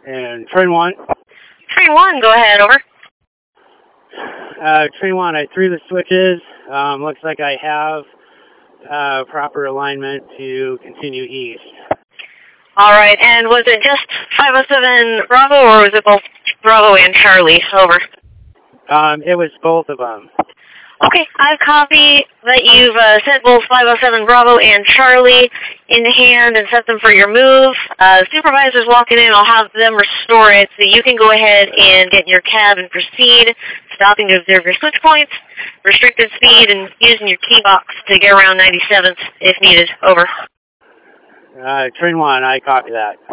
And train 1. Train 1, go ahead, over. Train 1, I threw the switches. Looks like I have proper alignment to continue east. All right, and was it just 507 Bravo, or was it both Bravo and Charlie? Over. It was both of them. Okay, I've copied that you've set both 507 Bravo and Charlie in hand and set them for your move. Supervisor's walking in. I'll have them restore it, so you can go ahead and get in your cab and proceed, stopping to observe your switch points, restricted speed, and using your key box to get around 97th if needed. Over. Train 1, I copy that.